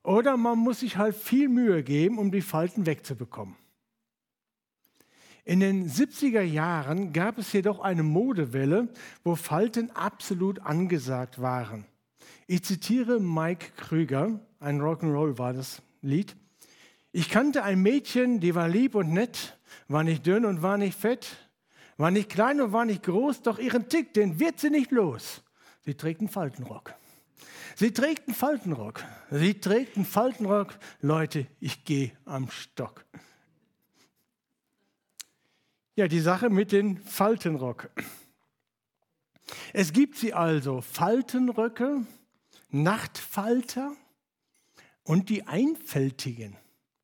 Oder man muss sich halt viel Mühe geben, um die Falten wegzubekommen. In den 70er Jahren gab es jedoch eine Modewelle, wo Falten absolut angesagt waren. Ich zitiere Mike Krüger, ein Rock'n'Roll war das Lied. Ich kannte ein Mädchen, die war lieb und nett, war nicht dünn und war nicht fett, war nicht klein und war nicht groß, doch ihren Tick, den wird sie nicht los. Sie trägt einen Faltenrock. Sie trägt einen Faltenrock. Sie trägt einen Faltenrock. Leute, ich gehe am Stock. Ja, die Sache mit den Faltenrock. Es gibt sie also, Faltenröcke, Nachtfalter und die Einfältigen.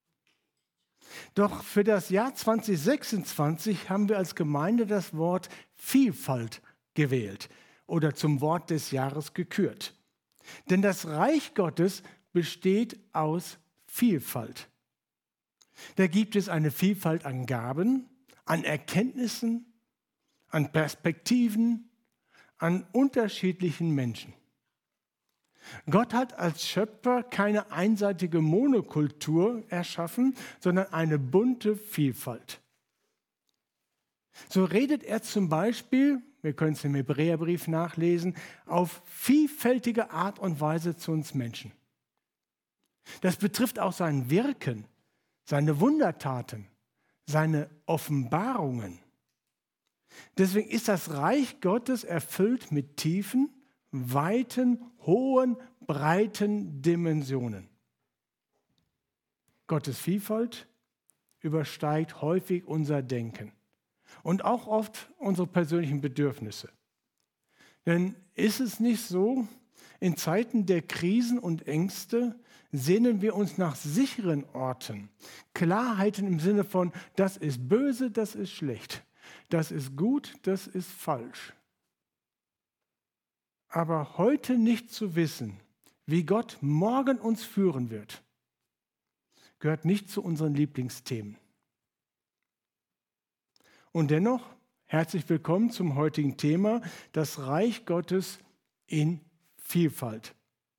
Doch für das Jahr 2026 haben wir als Gemeinde das Wort Vielfalt gewählt oder zum Wort des Jahres gekürt. Denn das Reich Gottes besteht aus Vielfalt. Da gibt es eine Vielfalt an Gaben, an Erkenntnissen, an Perspektiven, an unterschiedlichen Menschen. Gott hat als Schöpfer keine einseitige Monokultur erschaffen, sondern eine bunte Vielfalt. So redet er zum Beispiel, wir können es im Hebräerbrief nachlesen, auf vielfältige Art und Weise zu uns Menschen. Das betrifft auch sein Wirken, seine Wundertaten, seine Offenbarungen. Deswegen ist das Reich Gottes erfüllt mit tiefen, weiten, hohen, breiten Dimensionen. Gottes Vielfalt übersteigt häufig unser Denken und auch oft unsere persönlichen Bedürfnisse. Denn ist es nicht so, in Zeiten der Krisen und Ängste sehnen wir uns nach sicheren Orten, Klarheiten im Sinne von, das ist böse, das ist schlecht, das ist gut, das ist falsch. Aber heute nicht zu wissen, wie Gott morgen uns führen wird, gehört nicht zu unseren Lieblingsthemen. Und dennoch, herzlich willkommen zum heutigen Thema, das Reich Gottes in Vielfalt.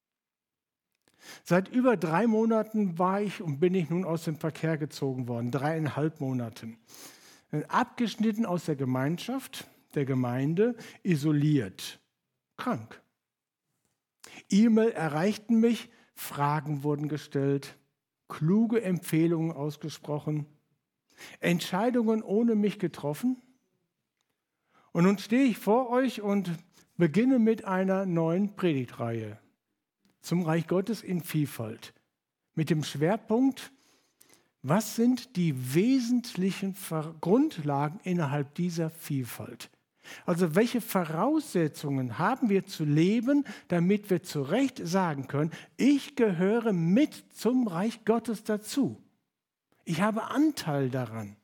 Seit über 3 Monaten bin ich nun aus dem Verkehr gezogen worden, 3,5 Monaten. Abgeschnitten aus der Gemeinschaft, der Gemeinde, isoliert, krank. E-Mail erreichten mich, Fragen wurden gestellt, kluge Empfehlungen ausgesprochen, Entscheidungen ohne mich getroffen. Und nun stehe ich vor euch und beginne mit einer neuen Predigtreihe zum Reich Gottes in Vielfalt. Mit dem Schwerpunkt, was sind die wesentlichen Grundlagen innerhalb dieser Vielfalt? Also welche Voraussetzungen haben wir zu leben, damit wir zu Recht sagen können, ich gehöre mit zum Reich Gottes dazu. Ich habe Anteil daran.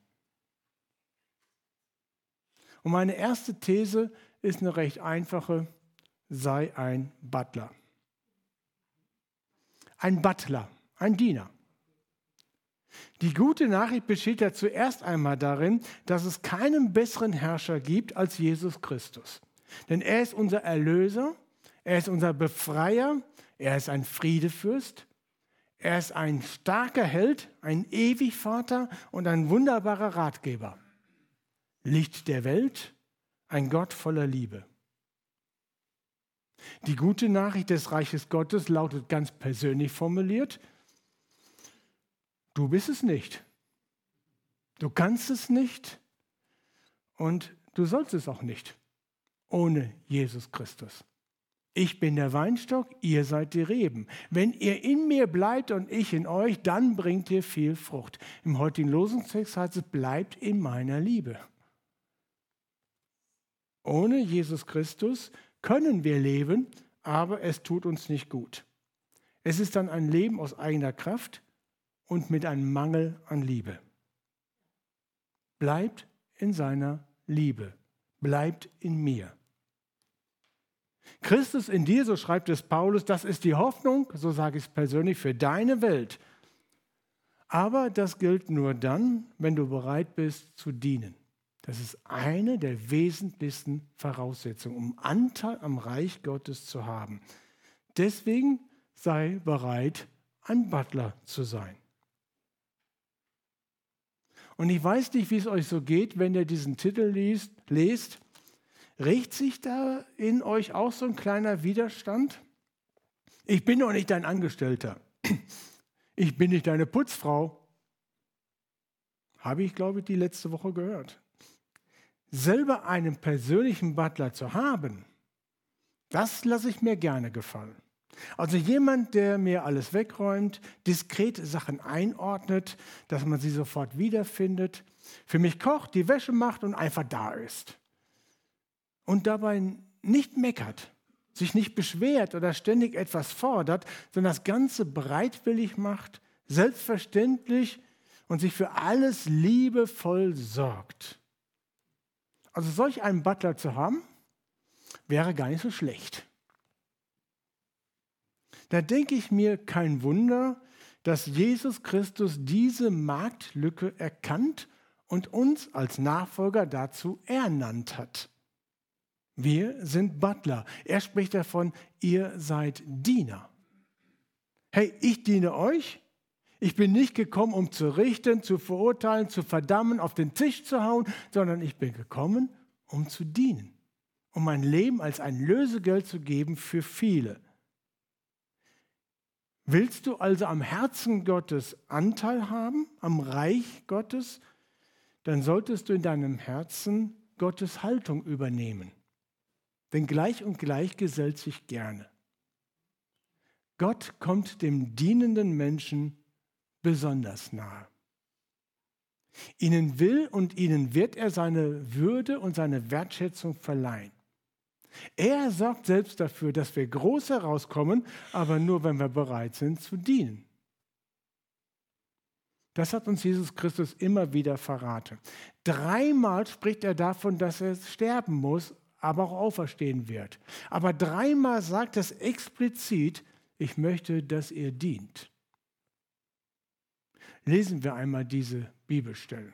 Und meine erste These ist eine recht einfache, sei ein Butler. Ein Butler, ein Diener. Die gute Nachricht besteht ja zuerst einmal darin, dass es keinen besseren Herrscher gibt als Jesus Christus. Denn er ist unser Erlöser, er ist unser Befreier, er ist ein Friedefürst, er ist ein starker Held, ein Ewigvater und ein wunderbarer Ratgeber. Licht der Welt, ein Gott voller Liebe. Die gute Nachricht des Reiches Gottes lautet ganz persönlich formuliert: Du bist es nicht. Du kannst es nicht und du sollst es auch nicht ohne Jesus Christus. Ich bin der Weinstock, ihr seid die Reben. Wenn ihr in mir bleibt und ich in euch, dann bringt ihr viel Frucht. Im heutigen Losungstext heißt es, bleibt in meiner Liebe. Ohne Jesus Christus können wir leben, aber es tut uns nicht gut. Es ist dann ein Leben aus eigener Kraft und mit einem Mangel an Liebe. Bleibt in seiner Liebe. Bleibt in mir. Christus in dir, so schreibt es Paulus, das ist die Hoffnung, so sage ich es persönlich, für deine Welt. Aber das gilt nur dann, wenn du bereit bist zu dienen. Das ist eine der wesentlichsten Voraussetzungen, um Anteil am Reich Gottes zu haben. Deswegen sei bereit ein Butler zu sein. Und ich weiß nicht, wie es euch so geht, wenn ihr diesen Titel lest. Regt sich da in euch auch so ein kleiner Widerstand? Ich bin doch nicht dein Angestellter. Ich bin nicht deine Putzfrau. Habe ich, glaube ich, die letzte Woche gehört. Selber einen persönlichen Butler zu haben, das lasse ich mir gerne gefallen. Also jemand, der mir alles wegräumt, diskret Sachen einordnet, dass man sie sofort wiederfindet, für mich kocht, die Wäsche macht und einfach da ist. Und dabei nicht meckert, sich nicht beschwert oder ständig etwas fordert, sondern das Ganze bereitwillig macht, selbstverständlich und sich für alles liebevoll sorgt. Also solch einen Butler zu haben, wäre gar nicht so schlecht. Da denke ich mir, kein Wunder, dass Jesus Christus diese Marktlücke erkannt und uns als Nachfolger dazu ernannt hat. Wir sind Butler. Er spricht davon, ihr seid Diener. Hey, ich diene euch. Ich bin nicht gekommen, um zu richten, zu verurteilen, zu verdammen, auf den Tisch zu hauen, sondern ich bin gekommen, um zu dienen, um mein Leben als ein Lösegeld zu geben für viele. Willst du also am Herzen Gottes Anteil haben, am Reich Gottes, dann solltest du in deinem Herzen Gottes Haltung übernehmen. Denn gleich und gleich gesellt sich gerne. Gott kommt dem dienenden Menschen besonders nahe. Ihnen will und ihnen wird er seine Würde und seine Wertschätzung verleihen. Er sorgt selbst dafür, dass wir groß herauskommen, aber nur, wenn wir bereit sind zu dienen. Das hat uns Jesus Christus immer wieder verraten. 3-mal spricht er davon, dass er sterben muss, aber auch auferstehen wird. Aber 3-mal sagt es explizit, ich möchte, dass ihr dient. Lesen wir einmal diese Bibelstelle.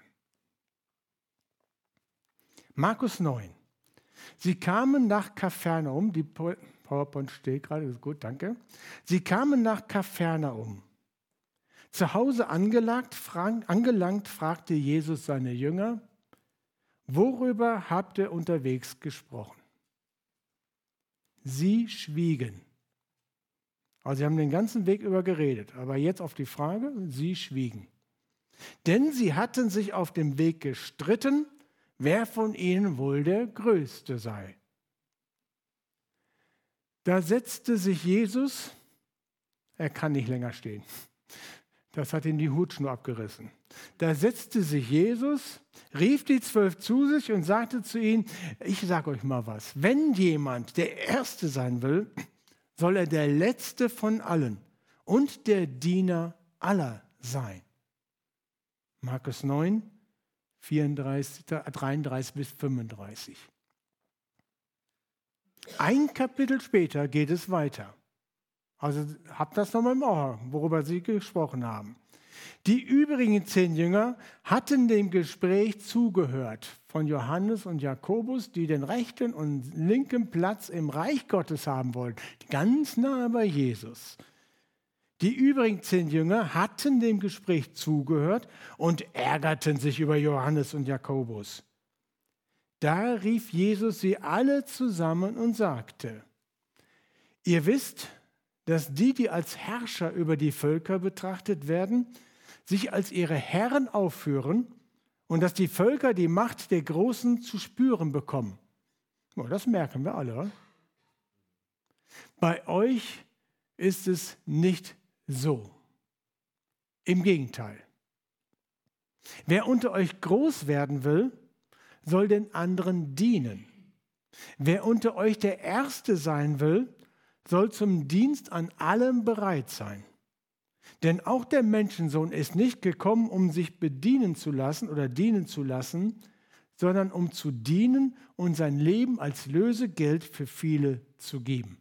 Markus 9. Sie kamen nach Kapharnaum, die PowerPoint steht gerade, ist gut, danke. Sie kamen nach Kapharnaum. Zu Hause angelangt, fragte Jesus seine Jünger, worüber habt ihr unterwegs gesprochen? Sie schwiegen. Also sie haben den ganzen Weg über geredet, aber jetzt auf die Frage, sie schwiegen. Denn sie hatten sich auf dem Weg gestritten, wer von ihnen wohl der Größte sei. Da setzte sich Jesus, er kann nicht länger stehen, das hat ihn die Hutschnur abgerissen. Da setzte sich Jesus, rief die 12 zu sich und sagte zu ihnen, ich sage euch mal was, wenn jemand der Erste sein will, soll er der Letzte von allen und der Diener aller sein. Markus 9, 33 bis 35. Ein Kapitel später geht es weiter. Also habt das nochmal im Ohr, worüber sie gesprochen haben. Die übrigen 10 Jünger hatten dem Gespräch zugehört von Johannes und Jakobus, die den rechten und linken Platz im Reich Gottes haben wollten, ganz nah bei Jesus. Die übrigen 10 Jünger hatten dem Gespräch zugehört und ärgerten sich über Johannes und Jakobus. Da rief Jesus sie alle zusammen und sagte, ihr wisst, dass die als Herrscher über die Völker betrachtet werden, sich als ihre Herren aufführen und dass die Völker die Macht der Großen zu spüren bekommen. Oh, das merken wir alle. Oder? Bei euch ist es nicht so. Im Gegenteil. Wer unter euch groß werden will, soll den anderen dienen. Wer unter euch der Erste sein will, soll zum Dienst an allem bereit sein. Denn auch der Menschensohn ist nicht gekommen, um sich bedienen zu lassen oder dienen zu lassen, sondern um zu dienen und sein Leben als Lösegeld für viele zu geben.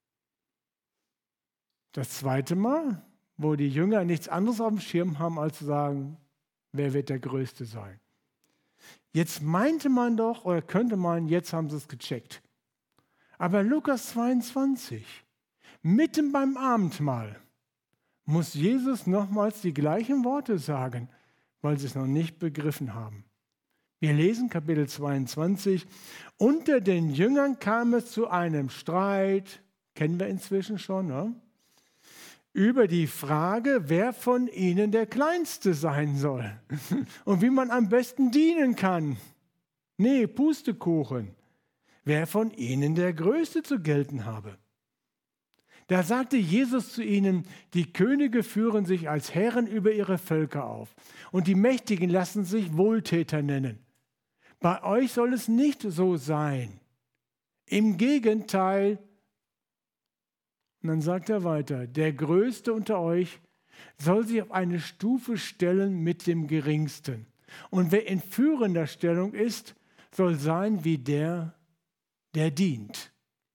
Das zweite Mal, wo die Jünger nichts anderes auf dem Schirm haben, als zu sagen, wer wird der Größte sein. Jetzt meinte man doch, oder könnte man, jetzt haben sie es gecheckt. Aber Lukas 22, mitten beim Abendmahl, muss Jesus nochmals die gleichen Worte sagen, weil sie es noch nicht begriffen haben. Wir lesen Kapitel 22. Unter den Jüngern kam es zu einem Streit, kennen wir inzwischen schon, ne? Über die Frage, wer von ihnen der Kleinste sein soll und wie man am besten dienen kann. Nee, Pustekuchen. Wer von ihnen der Größte zu gelten habe. Da sagte Jesus zu ihnen, die Könige führen sich als Herren über ihre Völker auf und die Mächtigen lassen sich Wohltäter nennen. Bei euch soll es nicht so sein. Im Gegenteil, und dann sagt er weiter, der Größte unter euch soll sich auf eine Stufe stellen mit dem Geringsten. Und wer in führender Stellung ist, soll sein wie der dient.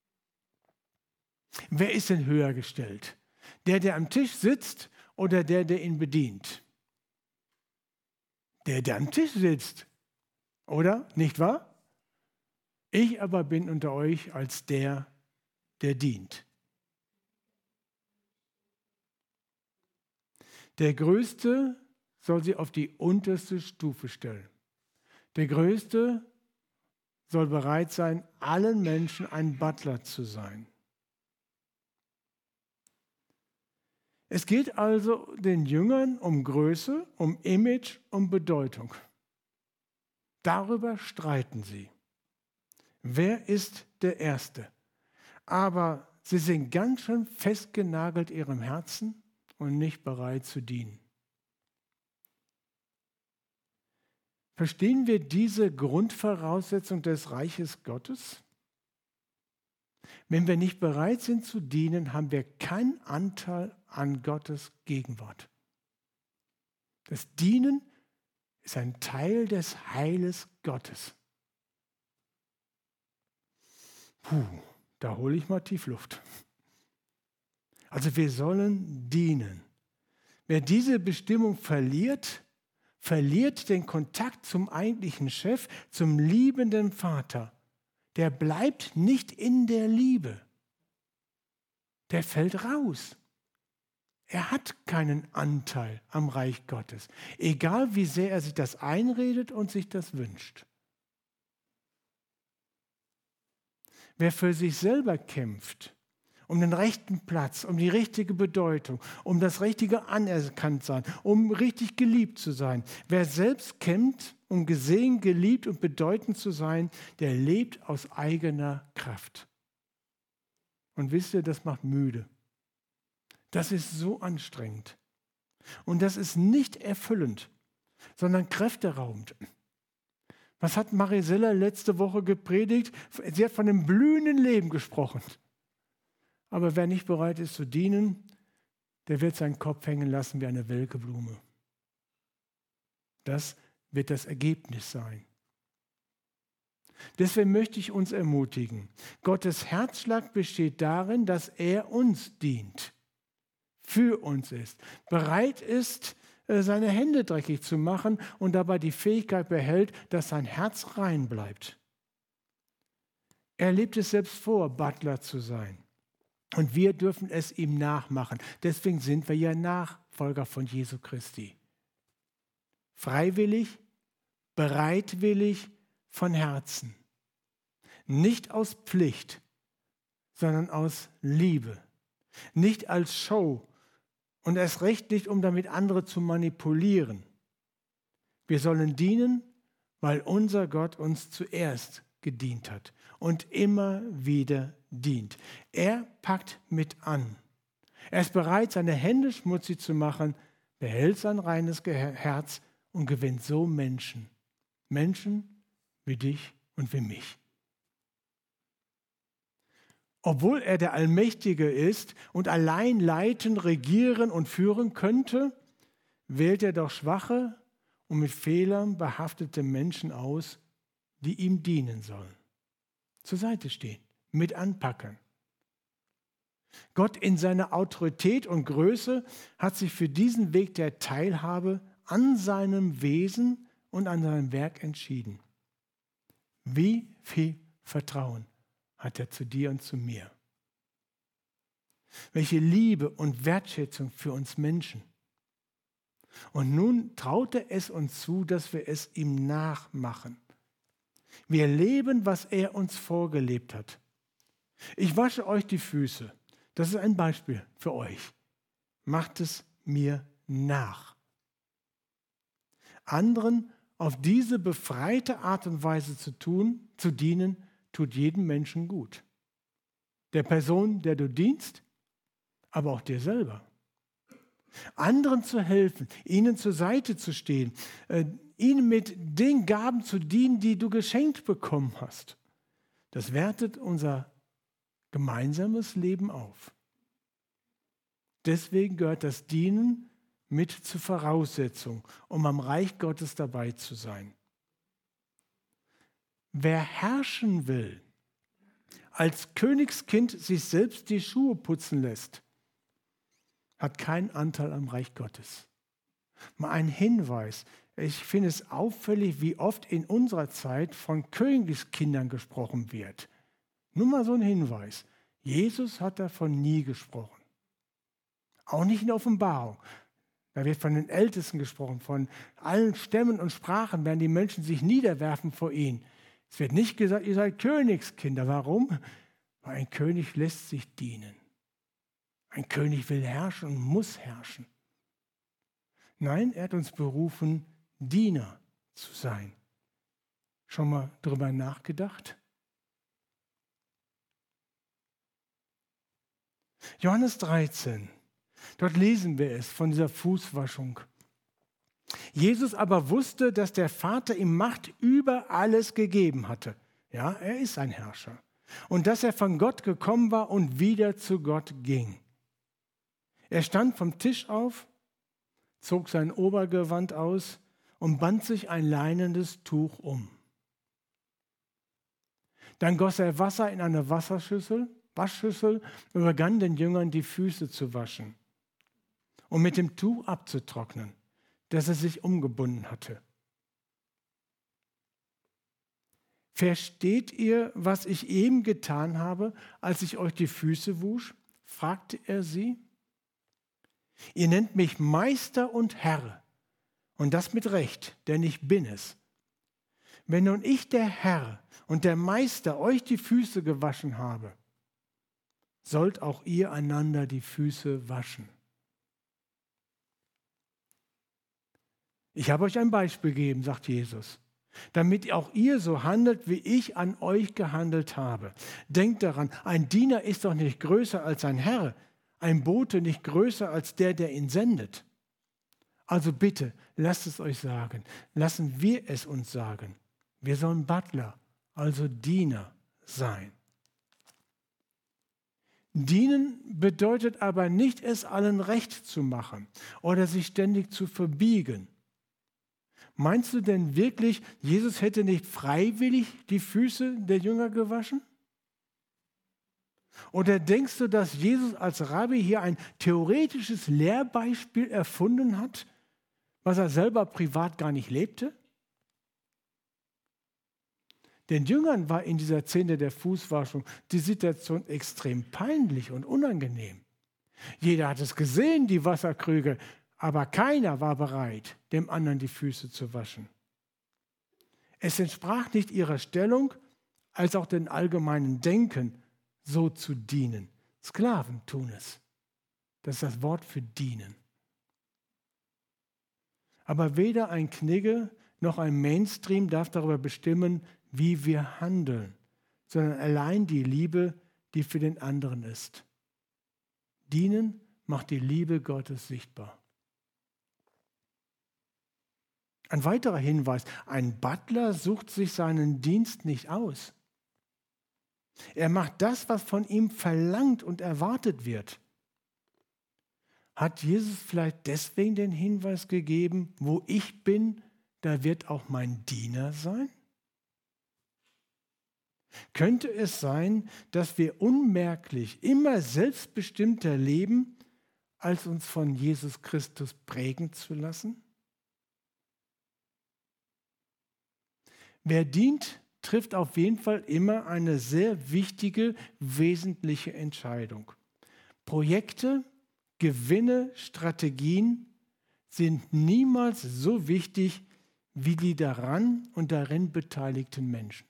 Wer ist denn höher gestellt? Der am Tisch sitzt oder der ihn bedient? Der am Tisch sitzt, oder? Nicht wahr? Ich aber bin unter euch als der dient. Der Größte soll sie auf die unterste Stufe stellen. Der Größte soll bereit sein, allen Menschen ein Butler zu sein. Es geht also den Jüngern um Größe, um Image, um Bedeutung. Darüber streiten sie. Wer ist der Erste? Aber sie sind ganz schön festgenagelt ihrem Herzen und nicht bereit zu dienen. Verstehen wir diese Grundvoraussetzung des Reiches Gottes? Wenn wir nicht bereit sind zu dienen, haben wir keinen Anteil an Gottes Gegenwart. Das Dienen ist ein Teil des Heiles Gottes. Da hole ich mal Tiefluft. Also wir sollen dienen. Wer diese Bestimmung verliert, verliert den Kontakt zum eigentlichen Chef, zum liebenden Vater. Der bleibt nicht in der Liebe. Der fällt raus. Er hat keinen Anteil am Reich Gottes, egal wie sehr er sich das einredet und sich das wünscht. Wer für sich selber kämpft, um den rechten Platz, um die richtige Bedeutung, um das richtige Anerkanntsein, um richtig geliebt zu sein. Wer selbst kämpft, um gesehen, geliebt und bedeutend zu sein, der lebt aus eigener Kraft. Und wisst ihr, das macht müde. Das ist so anstrengend. Und das ist nicht erfüllend, sondern kräfteraubend. Was hat Marisella letzte Woche gepredigt? Sie hat von einem blühenden Leben gesprochen. Aber wer nicht bereit ist zu dienen, der wird seinen Kopf hängen lassen wie eine welke Blume. Das wird das Ergebnis sein. Deswegen möchte ich uns ermutigen. Gottes Herzschlag besteht darin, dass er uns dient, für uns ist, bereit ist, seine Hände dreckig zu machen und dabei die Fähigkeit behält, dass sein Herz rein bleibt. Er lebt es selbst vor, Butler zu sein. Und wir dürfen es ihm nachmachen. Deswegen sind wir ja Nachfolger von Jesu Christi. Freiwillig, bereitwillig, von Herzen. Nicht aus Pflicht, sondern aus Liebe. Nicht als Show und erst recht nicht, um damit andere zu manipulieren. Wir sollen dienen, weil unser Gott uns zuerst gedient hat und immer wieder dient. Er packt mit an. Er ist bereit, seine Hände schmutzig zu machen, behält sein reines Herz und gewinnt so Menschen. Menschen wie dich und wie mich. Obwohl er der Allmächtige ist und allein leiten, regieren und führen könnte, wählt er doch schwache und mit Fehlern behaftete Menschen aus, die ihm dienen sollen. Zur Seite stehen, mit anpacken. Gott in seiner Autorität und Größe hat sich für diesen Weg der Teilhabe an seinem Wesen und an seinem Werk entschieden. Wie viel Vertrauen hat er zu dir und zu mir? welche Liebe und Wertschätzung für uns Menschen. Und nun traut er es uns zu, dass wir es ihm nachmachen. Wir leben, was er uns vorgelebt hat. Ich wasche euch die Füße. Das ist ein Beispiel für euch. Macht es mir nach. Anderen auf diese befreite Art und Weise zu dienen, tut jedem Menschen gut. Der Person, der du dienst, aber auch dir selber. Anderen zu helfen, ihnen zur Seite zu stehen, ihnen mit den Gaben zu dienen, die du geschenkt bekommen hast. Das wertet unser gemeinsames Leben auf. Deswegen gehört das Dienen mit zur Voraussetzung, um am Reich Gottes dabei zu sein. Wer herrschen will, als Königskind sich selbst die Schuhe putzen lässt, hat keinen Anteil am Reich Gottes. Mal ein Hinweis. Ich finde es auffällig, wie oft in unserer Zeit von Königskindern gesprochen wird. Nur mal so ein Hinweis. Jesus hat davon nie gesprochen. Auch nicht in der Offenbarung. Da wird von den Ältesten gesprochen, von allen Stämmen und Sprachen werden die Menschen sich niederwerfen vor ihnen. Es wird nicht gesagt, ihr seid Königskinder. Warum? Weil ein König lässt sich dienen. Ein König will herrschen und muss herrschen. Nein, er hat uns berufen, Diener zu sein. Schon mal darüber nachgedacht? Johannes 13, dort lesen wir es von dieser Fußwaschung. Jesus aber wusste, dass der Vater ihm Macht über alles gegeben hatte. Ja, er ist ein Herrscher. Und dass er von Gott gekommen war und wieder zu Gott ging. Er stand vom Tisch auf, zog sein Obergewand aus und band sich ein leinendes Tuch um. Dann goss er Wasser in eine Waschschüssel und begann den Jüngern die Füße zu waschen und mit dem Tuch abzutrocknen, das er sich umgebunden hatte. Versteht ihr, was ich eben getan habe, als ich euch die Füße wusch? Fragte er sie. Ihr nennt mich Meister und Herr, und das mit Recht, denn ich bin es. Wenn nun ich, der Herr und der Meister, euch die Füße gewaschen habe, sollt auch ihr einander die Füße waschen. Ich habe euch ein Beispiel gegeben, sagt Jesus, damit auch ihr so handelt, wie ich an euch gehandelt habe. Denkt daran, ein Diener ist doch nicht größer als ein Herr, ein Bote nicht größer als der ihn sendet. Also bitte, lasst es euch sagen, lassen wir es uns sagen. Wir sollen Butler, also Diener sein. Dienen bedeutet aber nicht, es allen recht zu machen oder sich ständig zu verbiegen. Meinst du denn wirklich, Jesus hätte nicht freiwillig die Füße der Jünger gewaschen? Oder denkst du, dass Jesus als Rabbi hier ein theoretisches Lehrbeispiel erfunden hat, was er selber privat gar nicht lebte? Den Jüngern war in dieser Szene der Fußwaschung die Situation extrem peinlich und unangenehm. Jeder hat es gesehen, die Wasserkrüge, aber keiner war bereit, dem anderen die Füße zu waschen. Es entsprach nicht ihrer Stellung, als auch dem allgemeinen Denken, so zu dienen. Sklaven tun es. Das ist das Wort für dienen. Aber weder ein Knigge noch ein Mainstream darf darüber bestimmen, wie wir handeln, sondern allein die Liebe, die für den anderen ist. Dienen macht die Liebe Gottes sichtbar. Ein weiterer Hinweis, ein Butler sucht sich seinen Dienst nicht aus. Er macht das, was von ihm verlangt und erwartet wird. Hat Jesus vielleicht deswegen den Hinweis gegeben, wo ich bin, da wird auch mein Diener sein? Könnte es sein, dass wir unmerklich immer selbstbestimmter leben, als uns von Jesus Christus prägen zu lassen? Wer dient, trifft auf jeden Fall immer eine sehr wichtige, wesentliche Entscheidung. Projekte, Gewinne, Strategien sind niemals so wichtig wie die daran und darin beteiligten Menschen.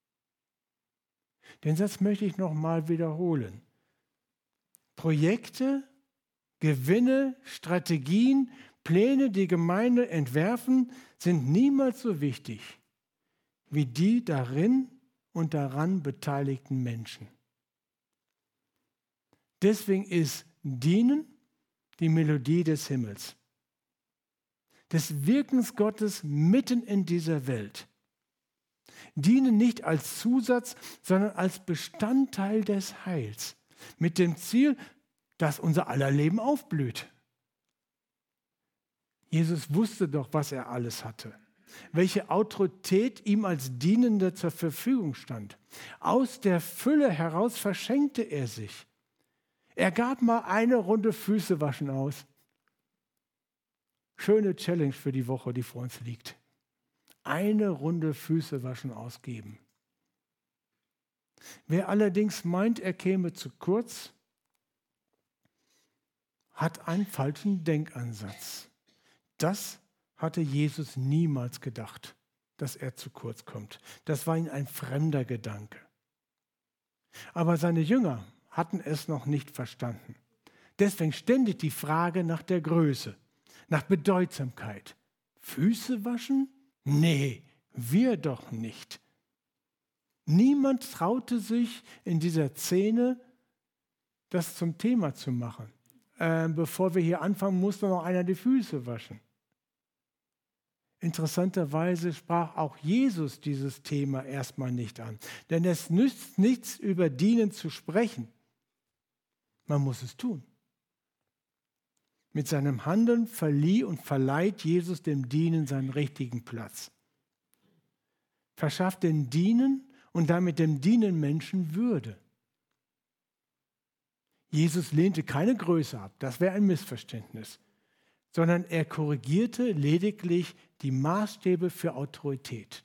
Den Satz möchte ich nochmal wiederholen. Projekte, Gewinne, Strategien, Pläne, die Gemeinde entwerfen, sind niemals so wichtig wie die darin und daran beteiligten Menschen. Deswegen ist Dienen die Melodie des Himmels, des Wirkens Gottes mitten in dieser Welt. Dienen nicht als Zusatz, sondern als Bestandteil des Heils, mit dem Ziel, dass unser aller Leben aufblüht. Jesus wusste doch, was er alles hatte, welche Autorität ihm als Dienender zur Verfügung stand. Aus der Fülle heraus verschenkte er sich. Er gab mal eine Runde Füße waschen aus. Schöne Challenge für die Woche, die vor uns liegt. Eine Runde Füße waschen ausgeben. Wer allerdings meint, er käme zu kurz, hat einen falschen Denkansatz. Das hatte Jesus niemals gedacht, dass er zu kurz kommt. Das war ihm ein fremder Gedanke. Aber seine Jünger hatten es noch nicht verstanden. Deswegen ständig die Frage nach der Größe, nach Bedeutsamkeit. Füße waschen? Nee, wir doch nicht. Niemand traute sich in dieser Szene, das zum Thema zu machen. Bevor wir hier anfangen, musste noch einer die Füße waschen. Interessanterweise sprach auch Jesus dieses Thema erstmal nicht an. Denn es nützt nichts, über Dienen zu sprechen. Man muss es tun. Mit seinem Handeln verlieh und verleiht Jesus dem Dienen seinen richtigen Platz. Verschafft dem Dienen und damit dem Dienen Menschen Würde. Jesus lehnte keine Größe ab, das wäre ein Missverständnis, sondern er korrigierte lediglich die Maßstäbe für Autorität.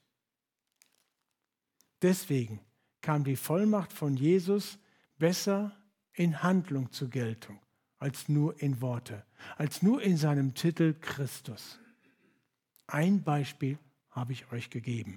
Deswegen kam die Vollmacht von Jesus besser in Handlung zur Geltung, als nur in Worte, als nur in seinem Titel Christus. Ein Beispiel habe ich euch gegeben.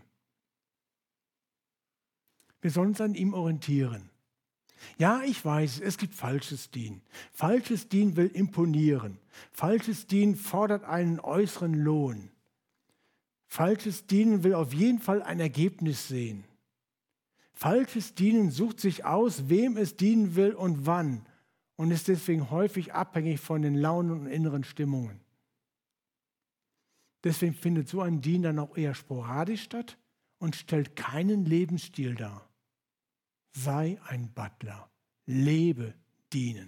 Wir sollen uns an ihm orientieren. Ja, ich weiß, es gibt falsches Dienen. Falsches Dienen will imponieren. Falsches Dienen fordert einen äußeren Lohn. Falsches Dienen will auf jeden Fall ein Ergebnis sehen. Falsches Dienen sucht sich aus, wem es dienen will und wann und ist deswegen häufig abhängig von den Launen und inneren Stimmungen. Deswegen findet so ein Dienen dann auch eher sporadisch statt und stellt keinen Lebensstil dar. Sei ein Butler, lebe dienen.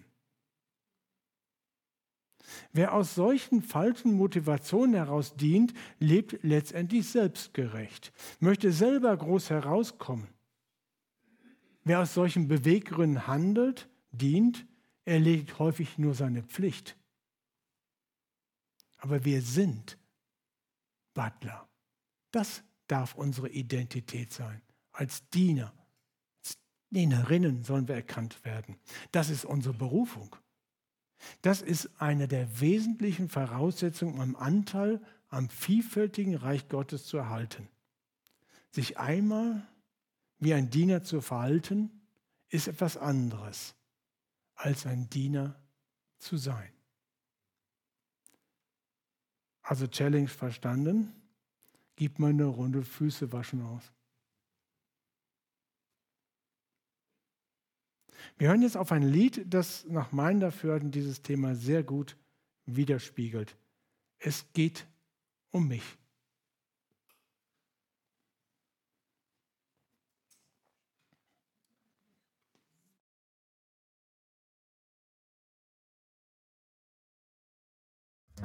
Wer aus solchen falschen Motivationen heraus dient, lebt letztendlich selbstgerecht, möchte selber groß herauskommen. Wer aus solchen Beweggründen handelt, dient, erledigt häufig nur seine Pflicht. Aber wir sind Butler. Das darf unsere Identität sein, als Diener. Dienerinnen sollen wir erkannt werden. Das ist unsere Berufung. Das ist eine der wesentlichen Voraussetzungen, um Anteil am vielfältigen Reich Gottes zu erhalten. Sich einmal wie ein Diener zu verhalten, ist etwas anderes, als ein Diener zu sein. Also Challenge verstanden, gib mal eine Runde Füße waschen aus. Wir hören jetzt auf ein Lied, das nach meinem Dafürhalten dieses Thema sehr gut widerspiegelt. Es geht um mich.